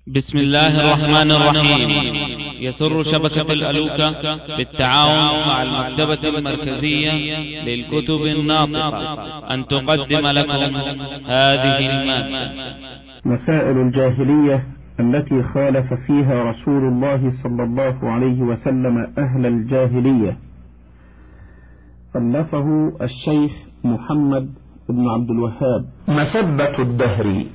بسم الله الرحمن الرحيم. يسر شبكة الألوكة بالتعاون مع المكتبة المركزية للكتب الناطقة أن تقدم لكم هذه المادة. مسائل الجاهلية التي خالف فيها رسول الله صلى الله عليه وسلم أهل الجاهلية، ألفه الشيخ محمد بن عبد الوهاب. مسبة الدهر.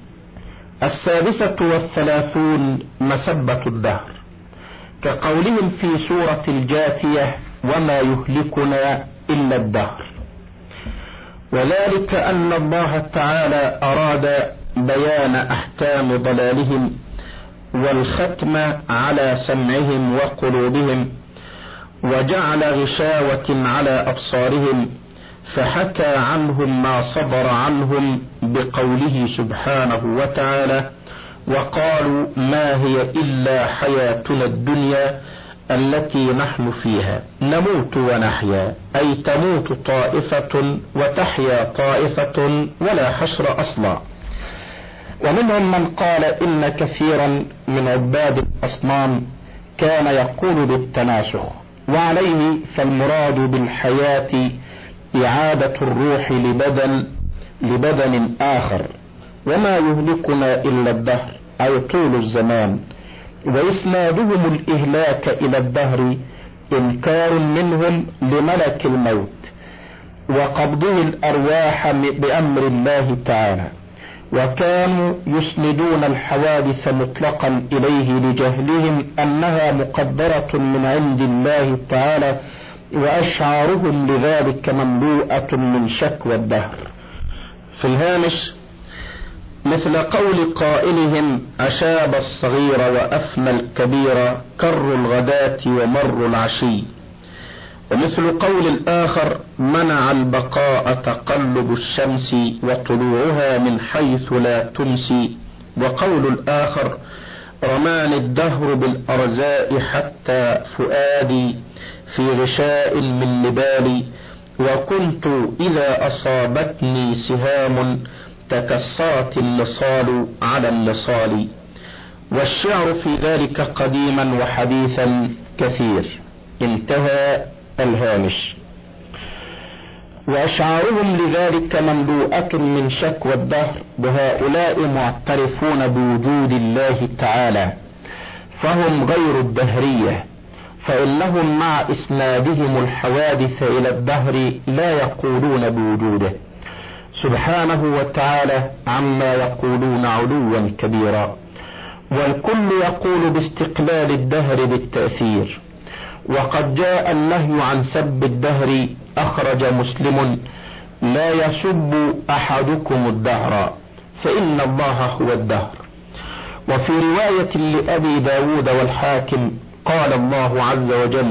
36 مسبة الدهر، كقولهم في سورة الجاثية: وما يهلكنا إلا الدهر. وذلك أن الله تعالى أراد بيان أحكام ضلالهم والختم على سمعهم وقلوبهم، وجعل غشاوة على أبصارهم، فحكى عنهم ما صدر عنهم بقوله سبحانه وتعالى: وقالوا ما هي إلا حياتنا الدنيا التي نحن فيها نموت ونحيا، أي تموت طائفة وتحيا طائفة ولا حشر أصلا. ومنهم من قال إن كثيرا من عباد الأصنام كان يقول بالتناسخ، وعليه فالمراد بالحياة إعادة الروح لبدن آخر. وما يهلكنا إلا الدهر، أي طول الزمان. وإسنادهم الإهلاك إلى الدهر إنكار منهم لملك الموت وقبضه الأرواح بأمر الله تعالى، وكانوا يسندون الحوادث مطلقا إليه لجهلهم أنها مقدرة من عند الله تعالى، وأشعارهم لذلك مملوءة من شكوى الدهر. في الهامش: مثل قول قائلهم: أشاب الصغير وأفنى الكبير، كر الغداة ومر العشي. ومثل قول الآخر: منع البقاء تقلب الشمس وطلوعها من حيث لا تمسي. وقول الآخر: رماني الدهر بالأرزاء حتى فؤادي في غشاء من نبالي، وكنت إذا أصابتني سهام تكسرت النصال على النصال. والشعر في ذلك قديما وحديثا كثير. انتهى الهامش. وأشعارهم لذلك مملوءة من شكوى الدهر، وهؤلاء معترفون بوجود الله تعالى، فهم غير الدهرية، فإنهم مع إسنادهم الحوادث إلى الدهر لا يقولون بوجوده سبحانه وتعالى عما يقولون علوا كبيرا. والكل يقول باستقلال الدهر بالتأثير. وقد جاء النهي عن سب الدهر، أخرج مسلم: لا يسب أحدكم الدهر فإن الله هو الدهر. وفي رواية لأبي داود والحاكم قال الله عز وجل: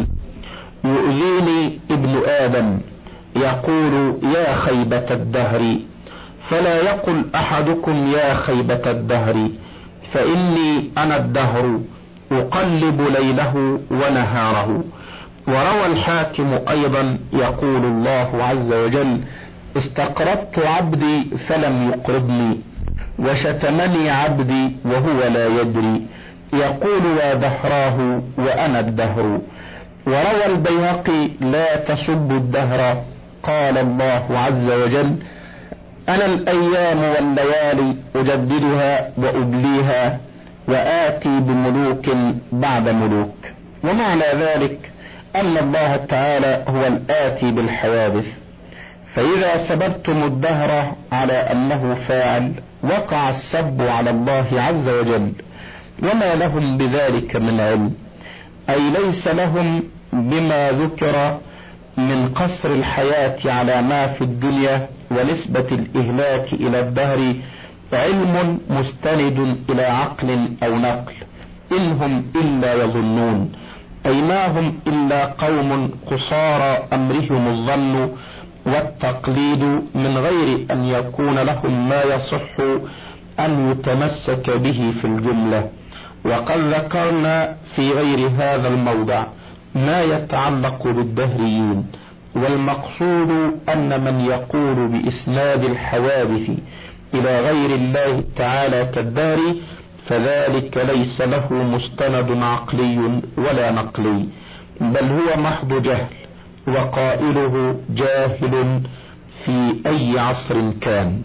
يؤذيني ابن آدم يقول يا خيبة الدهر، فلا يقل أحدكم يا خيبة الدهر، فإني أنا الدهر أقلب ليله ونهاره. وروى الحاكم أيضا يقول الله عز وجل: استقرضت عبدي فلم يقرضني، وشتمني عبدي وهو لا يدري، يقول يا دهراه وأنا الدهر. وروى البيهقي: لا تسبوا الدهر، قال الله عز وجل: أنا الأيام والليالي أجددها وأبليها، وآتي بملوك بعد ملوك. ومعنى ذلك أن الله تعالى هو الآتي بالحوادث. فإذا سببتم الدهر على أنه فاعل، وقع السب على الله عز وجل، وما لهم بذلك من علم، أي ليس لهم بما ذكر من قصر الحياة على ما في الدنيا ونسبة الإهلاك إلى الدهر علم مستند إلى عقل أو نقل، إنهم إلا يظنون، أي ما هم إلا قوم قصارى أمرهم الظن والتقليد، من غير أن يكون لهم ما يصح أن يتمسك به في الجملة. وقد ذكرنا في غير هذا الموضع ما يتعلق بالدهريين، والمقصود أن من يقول بإسناد الحوادث إلى غير الله تعالى كالدهر فذلك ليس له مستند عقلي ولا نقلي، بل هو محض جهل، وقائله جاهل في أي عصر كان.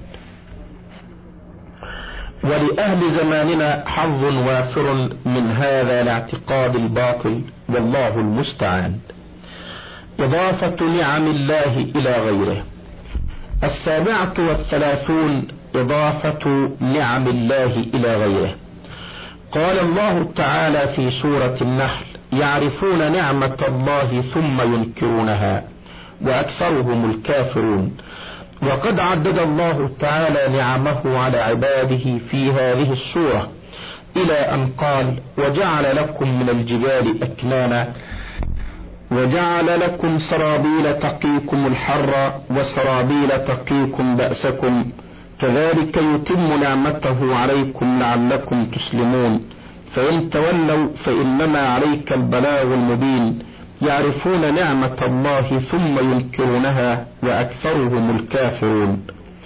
ولأهل زماننا حظ وافر من هذا الاعتقاد الباطل، والله المستعان. إضافة نعم الله إلى غيره. 37 إضافة نعم الله إلى غيره. قال الله تعالى في سورة النحل: يعرفون نعمة الله ثم ينكرونها وأكثرهم الكافرون. وقد عدد الله تعالى نعمه على عباده في هذه السورة إلى أن قال: وجعل لكم من الجبال أكنانا وجعل لكم سرابيل تقيكم الحر وسرابيل تقيكم بأسكم كذلك يتم نعمته عليكم لعلكم تسلمون فإن تولوا فإنما عليك البلاغ المبين. يعرفون نعمة الله ثم ينكرونها وأكثرهم الكافرون.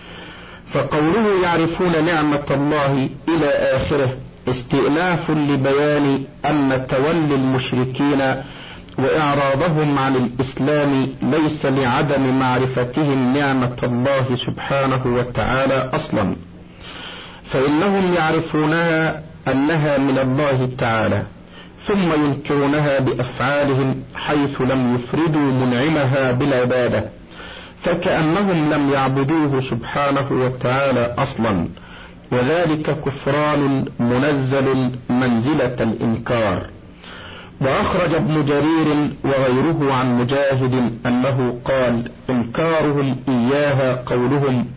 فقوله يعرفون نعمة الله إلى آخره استئناف لبيان أن تولي المشركين وإعراضهم عن الإسلام ليس لعدم معرفتهم نعمة الله سبحانه وتعالى أصلا، فإنهم يعرفونها أنها من الله تعالى، ثم ينكرونها بأفعالهم حيث لم يفردوا منعمها بالعبادة، فكأنهم لم يعبدوه سبحانه وتعالى أصلا، وذلك كفران منزل منزلة الإنكار. وأخرج ابن جرير وغيره عن مجاهد أنه قال: إنكارهم إياها قولهم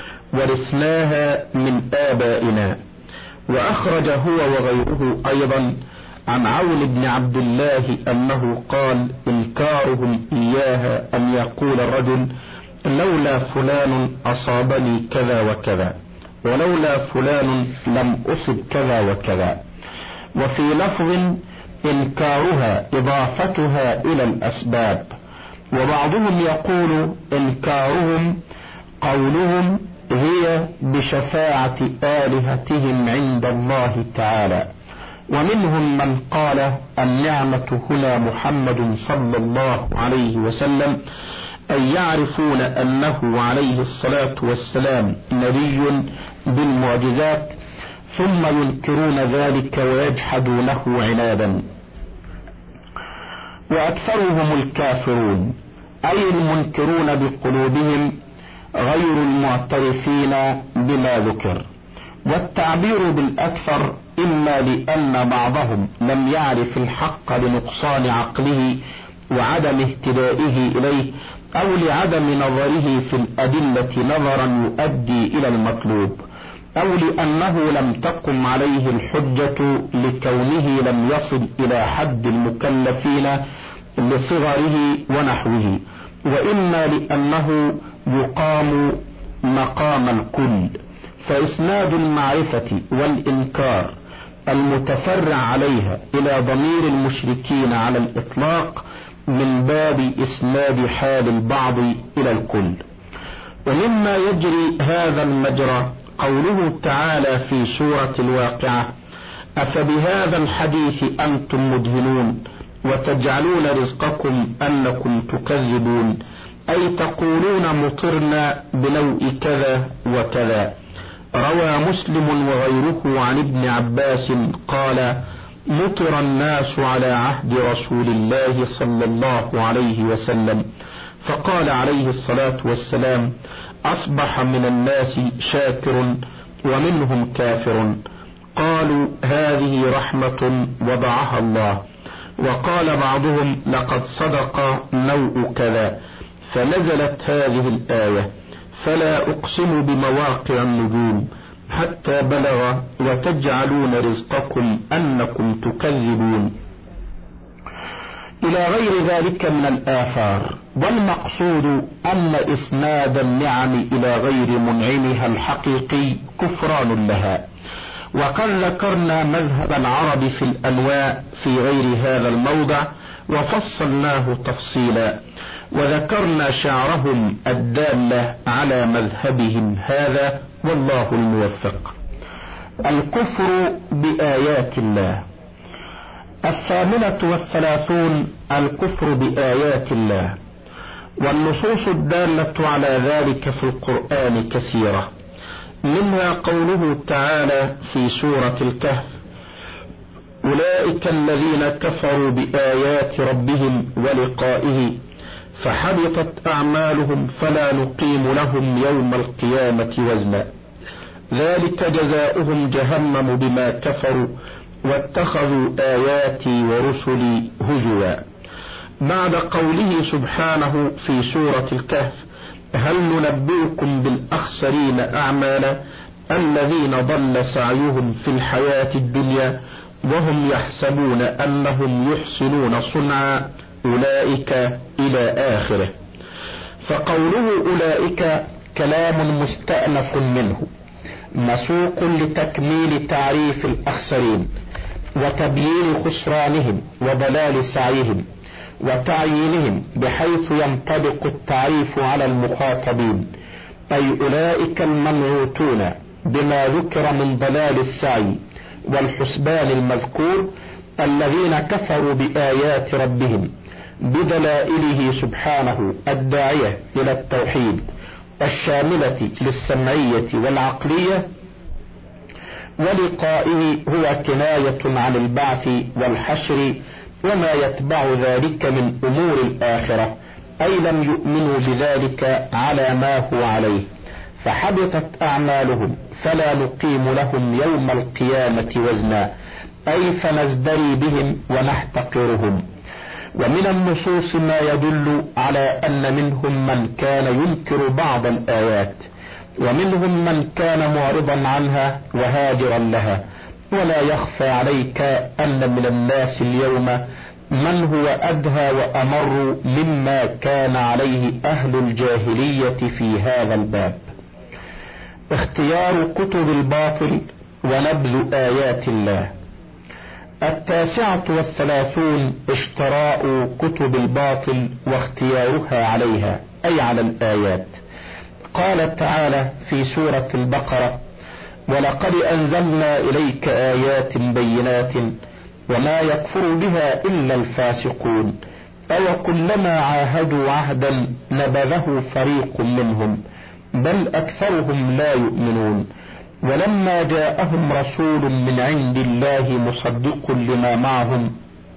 ورثناها من آبائنا. وأخرج هو وغيره أيضا عن عون بن عبد الله أنه قال: إنكارهم إياها أن يقول الرجل: لولا فلان أصابني كذا وكذا، ولولا فلان لم أصب كذا وكذا. وفي لفظ: إنكارها إضافتها إلى الأسباب. وبعضهم يقول: إنكارهم قولهم هي بشفاعة آلهتهم عند الله تعالى. ومنهم من قال: النعمة هنا محمد صلى الله عليه وسلم، أي يعرفون أنه عليه الصلاة والسلام نبي بالمعجزات، ثم ينكرون ذلك ويجحدونه عنادا. وأكثرهم الكافرون، أي المنكرون بقلوبهم غير المعترفين بما ذكر. والتعبير بالأكثر إما لأن بعضهم لم يعرف الحق لنقصان عقله وعدم اهتدائه إليه، أو لعدم نظره في الأدلة نظرا يؤدي إلى المطلوب، أو لأنه لم تقم عليه الحجة لكونه لم يصل إلى حد المكلفين لصغره ونحوه، وإما لأنه يقام مقام الكل. فإسناد المعرفة والإنكار المتفرع عليها إلى ضمير المشركين على الإطلاق من باب إسناد حال البعض إلى الكل. ومما يجري هذا المجرى قوله تعالى في سورة الواقعة: أفبهذا الحديث أنتم مدهنون وتجعلون رزقكم أنكم تكذبون، أي تقولون مطرنا بنوء كذا وكذا. روى مسلم وغيره عن ابن عباس قال: مطر الناس على عهد رسول الله صلى الله عليه وسلم، فقال عليه الصلاة والسلام: أصبح من الناس شاكر ومنهم كافر. قالوا: هذه رحمة وضعها الله. وقال بعضهم: لقد صدق نوء كذا، فنزلت هذه الآية: فلا أقسم بمواقع النجوم، حتى بلغ وتجعلون رزقكم أنكم تكذبون، إلى غير ذلك من الآثار. والمقصود أن إسناد النعم إلى غير منعمها الحقيقي كفران لها. وقد ذكرنا مذهب العرب في الأنواع في غير هذا الموضع وفصلناه تفصيلا، وذكرنا شعرهم الدالة على مذهبهم هذا، والله الموفق. الكفر بآيات الله. 38 الكفر بآيات الله. والنصوص الدالة على ذلك في القرآن كثيرة، منها قوله تعالى في سورة الكهف: أولئك الذين كفروا بآيات ربهم ولقائه فحبطت أعمالهم فلا نقيم لهم يوم القيامة وزنا ذلك جزاؤهم جهنم بما كفروا واتخذوا آياتي ورسلي هزوا. بعد قوله سبحانه في سورة الكهف: هل ننبئكم بالأخسرين أعمالا الذين ضل سعيهم في الحياة الدنيا وهم يحسبون أنهم يحسنون صنعا أولئك إلى آخره. فقوله أولئك كلام مستأنف منه مسوق لتكميل تعريف الأخسرين وتبيين خسرانهم وضلال سعيهم وتعيينهم، بحيث ينطبق التعريف على المخاطبين، أي أولئك المنعوتون بما ذكر من ضلال السعي والحسبان المذكور، الذين كفروا بآيات ربهم بدلائله سبحانه الداعية إلى التوحيد الشاملة للسمعية والعقلية. ولقائه هو كناية عن البعث والحشر وما يتبع ذلك من أمور الآخرة، أي لم يؤمنوا بذلك على ما هو عليه، فحبطت أعمالهم فلا نقيم لهم يوم القيامة وزنا، أي فنزدري بهم ونحتقرهم. ومن النصوص ما يدل على أن منهم من كان ينكر بعض الآيات، ومنهم من كان معرضا عنها وهاجرا لها. ولا يخفى عليك أن من الناس اليوم من هو أدهى وأمر مما كان عليه أهل الجاهلية في هذا الباب. اختيار كتب الباطل ونبذ آيات الله. 39 اشتراء كتب الباطل واختيارها عليها، أي على الآيات. قال تعالى في سورة البقرة: ولقد أنزلنا إليك آيات بينات وما يكفر بها إلا الفاسقون أو كلما عاهدوا عهدا نبذه فريق منهم بل أكثرهم لا يؤمنون. ولما جاءهم رسول من عند الله مصدق لما معهم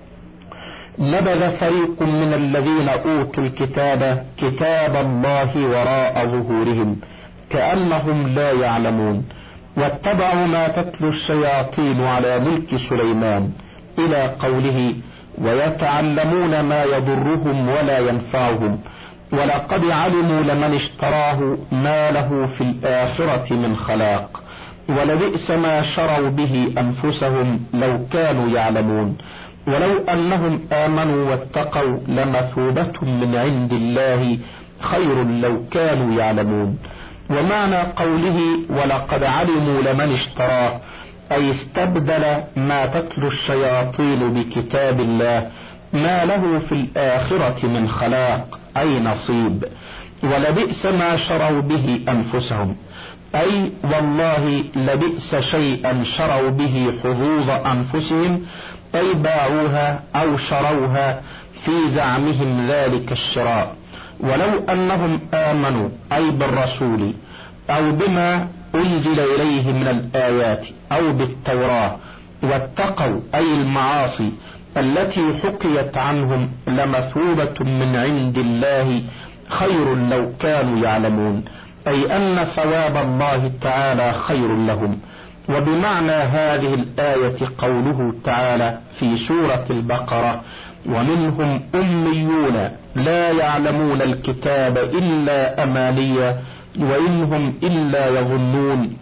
نبذ فريق من الذين أوتوا الكتاب كتاب الله وراء ظهورهم كأنهم لا يعلمون، واتبعوا ما تتلو الشياطين على ملك سليمان، إلى قوله: ويتعلمون ما يضرهم ولا ينفعهم ولقد علموا لمن اشتراه ما له في الآخرة من خلاق ولبئس ما شروا به أنفسهم لو كانوا يعلمون ولو أنهم آمنوا واتقوا لمثوبة من عند الله خير لو كانوا يعلمون. ومعنى قوله ولقد علموا لمن اشتراه أي استبدل ما تتلو الشياطين بكتاب الله ما له في الآخرة من خلاق أي نصيب. ولبئس ما شروا به أنفسهم أي والله لبئس شيئا شروا به حظوظ أنفسهم، أي باعوها أو شروها في زعمهم ذلك الشراء. ولو أنهم آمنوا أي بالرسول أو بما أنزل إليه من الآيات أو بالتوراة واتقوا أي المعاصي التي حكيت عنهم لمثوبة من عند الله خير لو كانوا يعلمون، أي أن ثواب الله تعالى خير لهم. وبمعنى هذه الآية قوله تعالى في سورة البقرة: ومنهم أميون لا يعلمون الكتاب إلا أمانيا وإنهم إلا يظنون،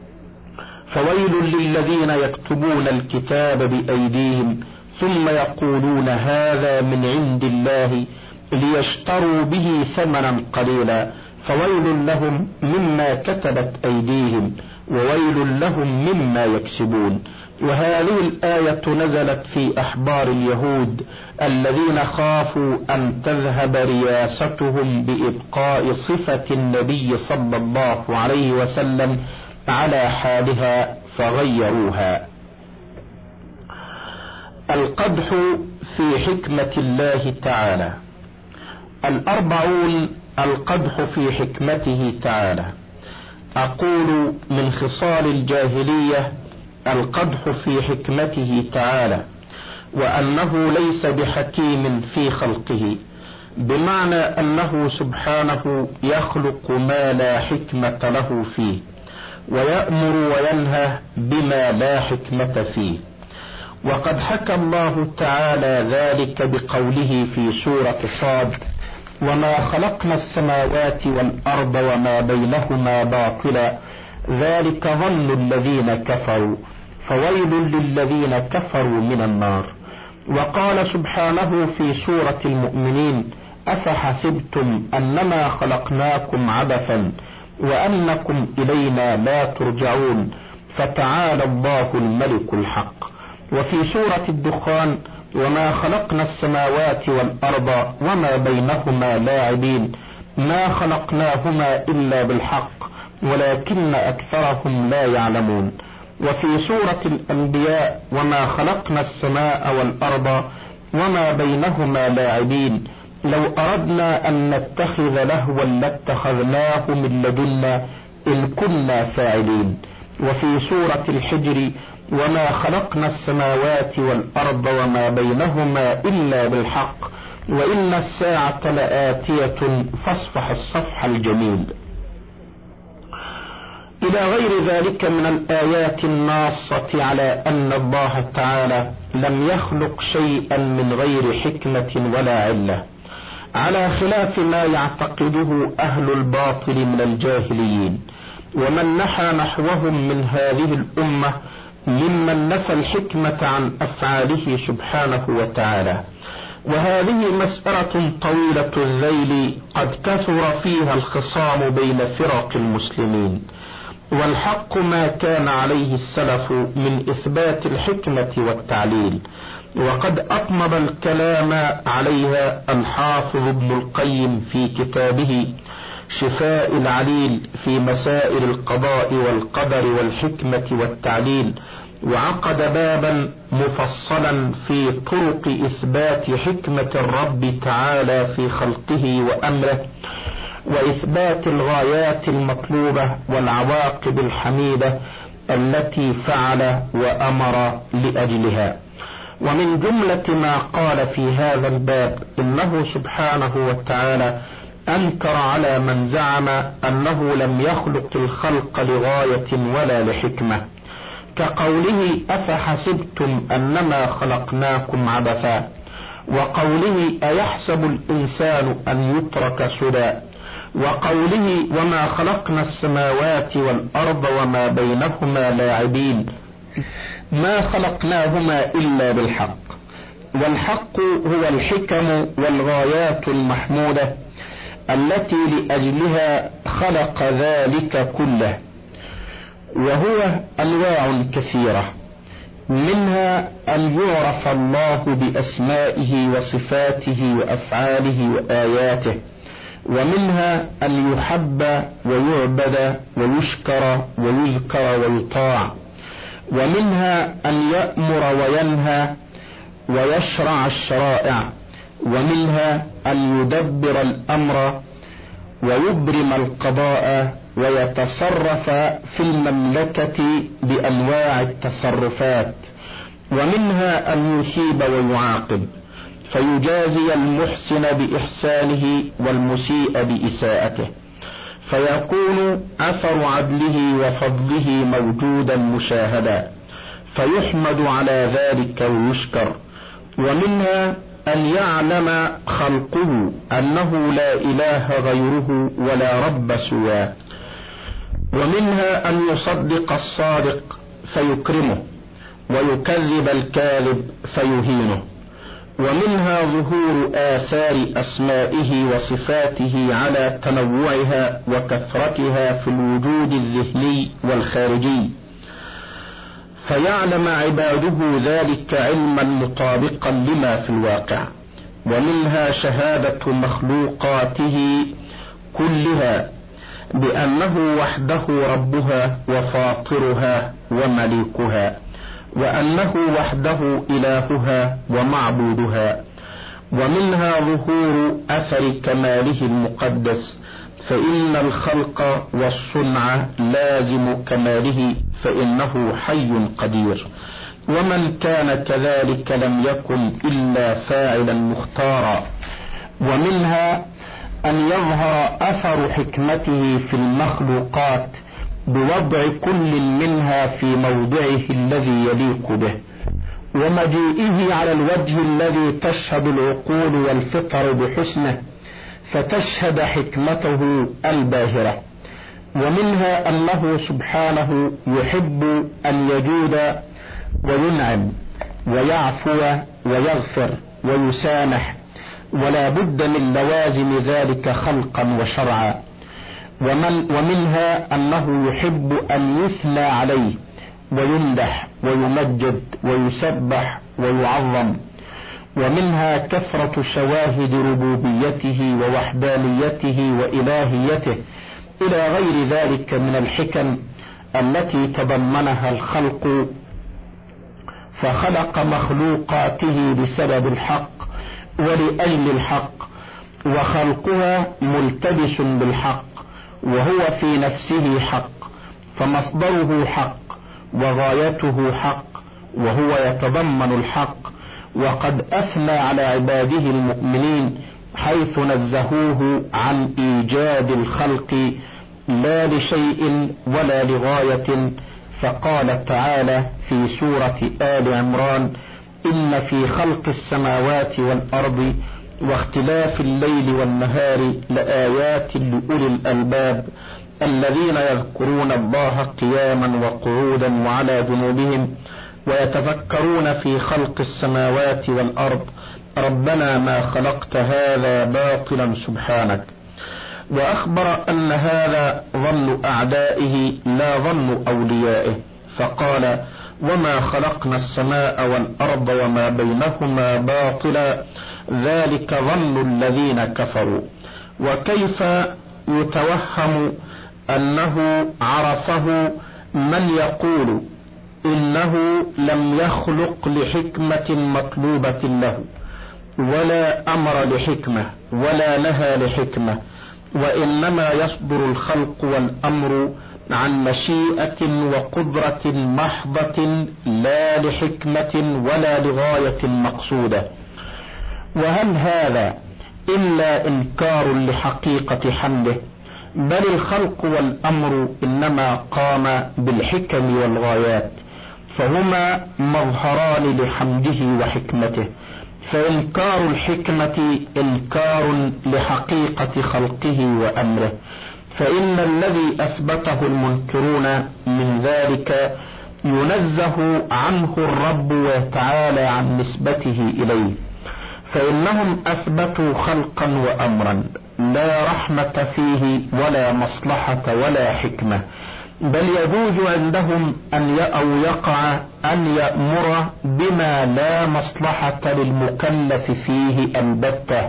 فويل للذين يكتبون الكتاب بأيديهم ثم يقولون هذا من عند الله ليشتروا به ثمنا قليلا فويل لهم مما كتبت أيديهم وويل لهم مما يكسبون. وهذه الآية نزلت في أحبار اليهود الذين خافوا أن تذهب رياستهم بإبقاء صفة النبي صلى الله عليه وسلم على حالها، فغيروها. القدح في حكمة الله تعالى. 40 القدح في حكمته تعالى. أقول من خصال الجاهلية القدح في حكمته تعالى، وأنه ليس بحكيم في خلقه، بمعنى أنه سبحانه يخلق ما لا حكمة له فيه، ويأمر وينهى بما لا حكمة فيه. وقد حكى الله تعالى ذلك بقوله في سورة صاد: وما خلقنا السماوات والأرض وما بينهما باطلا ذلك ظن الذين كفروا فويل للذين كفروا من النار. وقال سبحانه في سورة المؤمنين: أفحسبتم أنما خلقناكم عبثا وأنكم إلينا لا ترجعون فتعالى الله الملك الحق. وفي سورة الدخان: وما خلقنا السماوات والأرض وما بينهما لاعبين ما خلقناهما إلا بالحق ولكن أكثرهم لا يعلمون. وفي سورة الأنبياء: وما خلقنا السماء والأرض وما بينهما لاعبين لو أردنا أن نتخذ لهوا لاتخذناه من لدنا إن كنا فاعلين. وفي سورة الحجر: وما خلقنا السماوات والأرض وما بينهما إلا بالحق وإن الساعة لآتية فاصفح الصفح الجميل. إلى غير ذلك من الآيات الناصة على أن الله تعالى لم يخلق شيئا من غير حكمة ولا علة، على خلاف ما يعتقده أهل الباطل من الجاهليين ومن نحى نحوهم من هذه الأمة ممن نفى الحكمة عن أفعاله سبحانه وتعالى. وهذه مسألة طويلة الذيل قد كثر فيها الخصام بين فرق المسلمين، والحق ما كان عليه السلف من إثبات الحكمة والتعليل، وقد أطنب الكلام عليها الحافظ ابن القيم في كتابه شفاء العليل في مسائل القضاء والقدر والحكمة والتعليل، وعقد بابا مفصلا في طرق إثبات حكمة الرب تعالى في خلقه وأمره، وإثبات الغايات المطلوبة والعواقب الحميدة التي فعل وأمر لأجلها. ومن جملة ما قال في هذا الباب إنه سبحانه وتعالى أنكر على من زعم أنه لم يخلق الخلق لغاية ولا لحكمة، كقوله: أفحسبتم أنما خلقناكم عبثا، وقوله: أيحسب الإنسان أن يترك سدى، وقوله: وما خلقنا السماوات والأرض وما بينهما لاعبين ما خلقناهما إلا بالحق. والحق هو الحكم والغايات المحمودة التي لأجلها خلق ذلك كله، وهو أنواع كثيرة، منها أن يعرف الله بأسمائه وصفاته وأفعاله وآياته، ومنها أن يحب ويعبد ويشكر ويذكر ويطاع، ومنها أن يأمر وينهى ويشرع الشرائع، ومنها أن يدبر الأمر ويبرم القضاء ويتصرف في المملكة بأنواع التصرفات، ومنها أن يثيب ويعاقب فيجازي المحسن بإحسانه والمسيء بإساءته، فيكون أثر عدله وفضله موجودا مشاهدا فيحمد على ذلك ويشكر. ومنها أن يعلم خلقه أنه لا إله غيره ولا رب سواه، ومنها أن يصدق الصادق فيكرمه ويكذب الكاذب فيهينه، ومنها ظهور آثار أسمائه وصفاته على تنوعها وكثرتها في الوجود الذهني والخارجي، فيعلم عباده ذلك علما مطابقا لما في الواقع. ومنها شهادة مخلوقاته كلها بأنه وحده ربها وفاطرها ومليكها، وأنه وحده إلهها ومعبودها. ومنها ظهور أثر كماله المقدس، فإن الخلق والصنع لازم كماله، فإنه حي قدير. ومن كان كذلك لم يكن إلا فاعلا مختارا. ومنها أن يظهر أثر حكمته في المخلوقات بوضع كل منها في موضعه الذي يليق به، ومجيئه على الوجه الذي تشهد العقول والفطر بحسنه، فتشهد حكمته الباهرة. ومنها أنه سبحانه يحب أن يجود وينعم ويعفو ويغفر ويسامح، ولا بد من لوازم ذلك خلقا وشرعا. ومنها أنه يحب أن يثنى عليه ويمدح ويمجد ويسبح ويعظم. ومنها كثرة شواهد ربوبيته ووحدانيته وإلهيته إلى غير ذلك من الحكم التي تضمنها الخلق، فخلق مخلوقاته بسبب الحق ولأجل الحق، وخلقها ملتبس بالحق، وهو في نفسه حق، فمصدره حق وغايته حق، وهو يتضمن الحق. وقد أثنى على عباده المؤمنين حيث نزهوه عن إيجاد الخلق لا لشيء ولا لغاية، فقال تعالى في سورة آل عمران: إن في خلق السماوات والأرض واختلاف الليل والنهار لآيات لأولي الألباب الذين يذكرون الله قياما وقعودا وعلى جنوبهم ويتفكرون في خلق السماوات والأرض ربنا ما خلقت هذا باطلا سبحانك. وأخبر أن هذا ظن أعدائه لا ظن أوليائه، فقال: وما خلقنا السماء والأرض وما بينهما باطلا ذلك ظن الذين كفروا. وكيف يتوهم أنه عرفه من يقول إنه لم يخلق لحكمة مطلوبة له، ولا أمر لحكمة ولا نهى لحكمة، وإنما يصدر الخلق والأمر عن مشيئة وقدرة محضة لا لحكمة ولا لغاية مقصودة. وهل هذا إلا إنكار لحقيقة حمده؟ بل الخلق والأمر إنما قام بالحكم والغايات، فهما مظهران لحمده وحكمته. فإنكار الحكمة إنكار لحقيقة خلقه وأمره، فإن الذي أثبته المنكرون من ذلك ينزه عنه الرب وتعالى عن نسبته إليه. فإنهم أثبتوا خلقا وأمرا لا رحمة فيه ولا مصلحة ولا حكمة، بل يجوز عندهم أو يقع أن يأمر بما لا مصلحة للمكلف فيه البتة،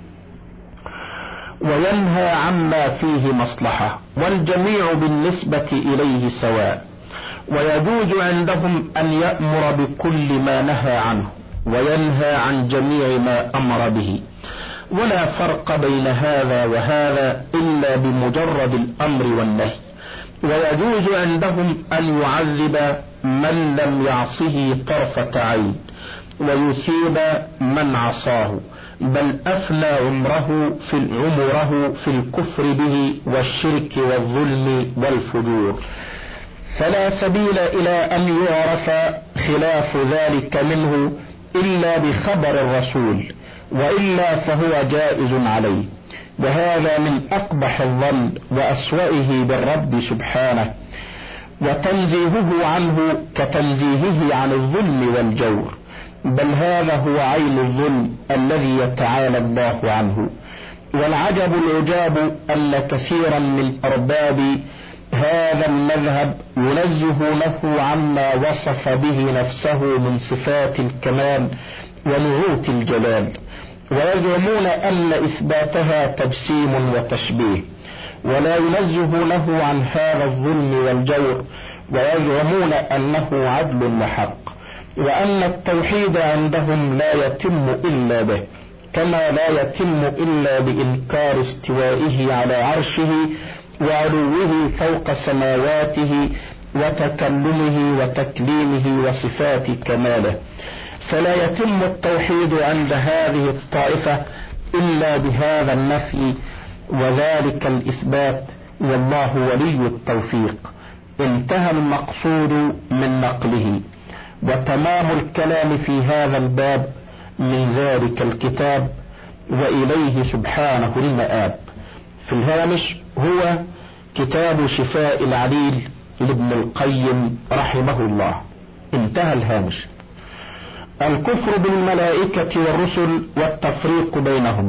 وينهى عما فيه مصلحة، والجميع بالنسبة إليه سواء. ويجوز عندهم أن يأمر بكل ما نهى عنه وينهى عن جميع ما أمر به، ولا فرق بين هذا وهذا إلا بمجرد الأمر والنهي. ويجوز عندهم أن يعذب من لم يعصه طرفة عين ويثيب من عصاه، بل أفنى عمره في الكفر به والشرك والظلم والفجور، فلا سبيل إلى أن يعرف خلاف ذلك منه إلا بخبر الرسول، وإلا فهو جائز عليه. وهذا من أقبح الظن وأسوأه بالرب سبحانه، وتنزيهه عنه كتنزيهه عن الظلم والجور، بل هذا هو عين الظلم الذي يتعالى الله عنه. والعجب العجاب أن كثيرا من أرباب هذا المذهب ينزهونه عما وصف به نفسه من صفات الكمال ونعوت الجلال، ويزعمون أن إثباتها تجسيم وتشبيه، ولا ينزهونه عن هذا الظلم والجور، ويزعمون أنه عدل وحق، وأن التوحيد عندهم لا يتم إلا به، كما لا يتم إلا بإنكار استوائه على عرشه وعلوه فوق سماواته وتكلمه وتكليمه وصفات كماله. فلا يتم التوحيد عند هذه الطائفة إلا بهذا النفي وذلك الإثبات، والله ولي التوفيق. انتهى المقصود من نقله، وتمام الكلام في هذا الباب من ذلك الكتاب، وإليه سبحانه المآب. في الهامش هو كتاب شفاء العليل لابن القيم رحمه الله. انتهى الهامش. الكفر بالملائكة والرسل والتفريق بينهم.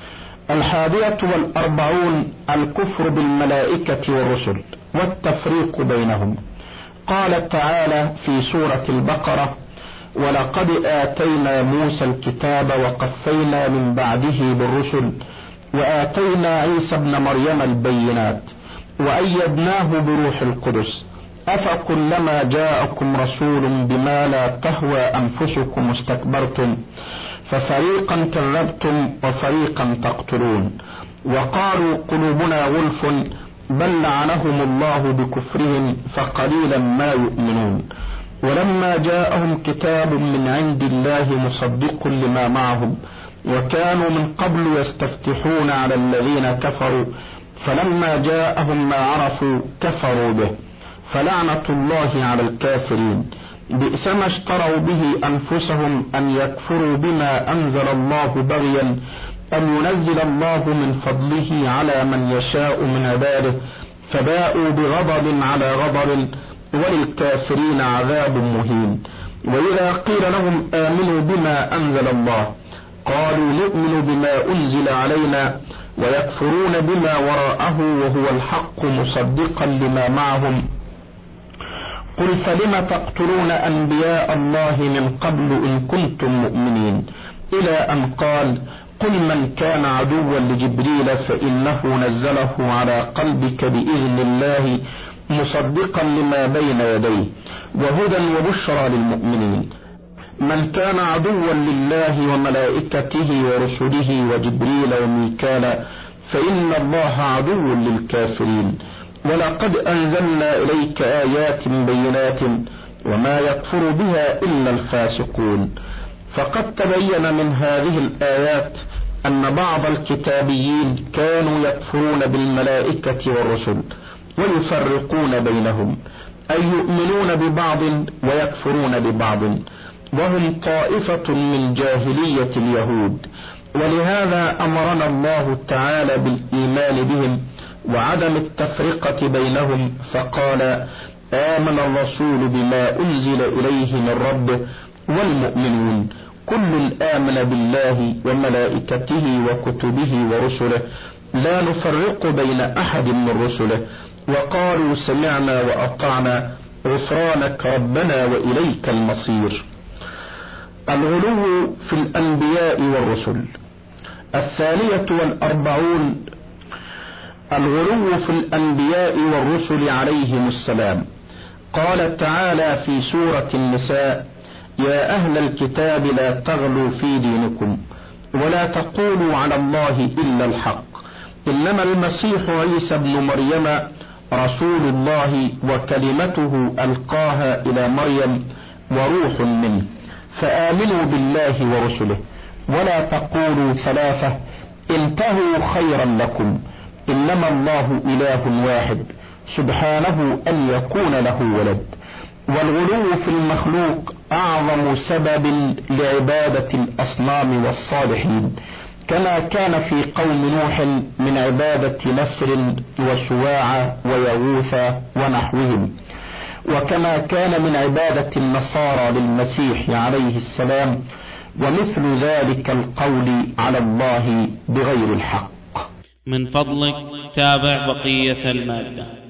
41 الكفر بالملائكة والرسل والتفريق بينهم. قال تعالى في سورة البقرة: ولقد آتينا موسى الكتاب وقفينا من بعده بالرسل وآتينا عيسى ابن مريم البينات وأيدناه بروح القدس أفكلما جاءكم رسول بما لا تهوى أنفسكم استكبرتم ففريقا كذبتم وفريقا تقتلون وقالوا قلوبنا غلف بل لعنهم الله بكفرهم فقليلا ما يؤمنون ولما جاءهم كتاب من عند الله مصدق لما معهم وكانوا من قبل يستفتحون على الذين كفروا فلما جاءهم ما عرفوا كفروا به فلعنة الله على الكافرين بئس ما اشتروا به أنفسهم أن يكفروا بما أنزل الله بغيا أن ينزل الله من فضله على من يشاء من عباده فباءوا بغضب على غضب وللكافرين عذاب مهين. وإذا قيل لهم آمنوا بما أنزل الله قالوا نؤمن بما أنزل علينا ويكفرون بما وراءه وهو الحق مصدقا لما معهم قل فلم تقتلون أنبياء الله من قبل إن كنتم مؤمنين إلى أن قال قل من كان عدوا لجبريل فإنه نزله على قلبك بإذن الله مصدقا لما بين يديه وهدى وبشرى للمؤمنين من كان عدوا لله وملائكته ورسله وجبريل وميكال فإن الله عدو للكافرين ولقد أنزلنا إليك آيات بينات وما يكفر بها إلا الفاسقون. فقد تبين من هذه الآيات أن بعض الكتابيين كانوا يكفرون بالملائكة والرسل ويفرقون بينهم أي يؤمنون ببعض ويكفرون ببعض وهم طائفة من جاهلية اليهود. ولهذا أمرنا الله تعالى بالإيمان بهم وعدم التفرقة بينهم فقال آمن الرسول بما أنزل إليه من ربه والمؤمنون كل آمن بالله وملائكته وكتبه ورسله لا نفرق بين أحد من رسله وقالوا سمعنا وأطعنا غفرانك ربنا وإليك المصير. الغلو في الأنبياء والرسل. 42 الغلو في الأنبياء والرسل عليهم السلام. قال تعالى في سورة النساء يا أهل الكتاب لا تغلوا في دينكم ولا تقولوا على الله إلا الحق إنما المسيح عيسى ابن مريم رسول الله وكلمته ألقاها إلى مريم وروح منه فآمنوا بالله ورسله ولا تقولوا ثلاثة انتهوا خيرا لكم إنما الله إله واحد سبحانه أن يكون له ولد. والغلو في المخلوق أعظم سبب لعبادة الأصنام والصالحين كما كان في قوم نوح من عبادة نسر وسواع ويغوث ونحوهم وكما كان من عبادة النصارى للمسيح عليه السلام ومثل ذلك القول على الله بغير الحق. من فضلك تابع بقية المادة.